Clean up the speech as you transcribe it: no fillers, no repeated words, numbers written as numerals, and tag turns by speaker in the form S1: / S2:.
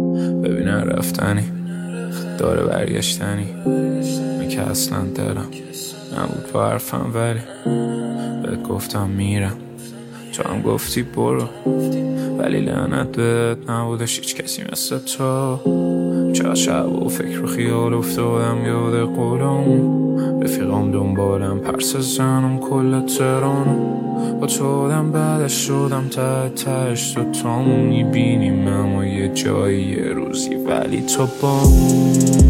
S1: ببینن رفتنی داره برگشتنی، من که اصلا دلم نبود با حرفم، ولی بهت گفتم میرم، تو هم گفتی برو، ولی لعنت بهت نبودش هیچ کسی مثل تو. چه شب و فکر و خیال افتادم یاد قولم، رفیقام دنبالم پرس زنم کل تهرانم، با تو آدم بعدش شدم تهش تو تامون میبینیم، اما یه جایی یه روزی، ولی تو با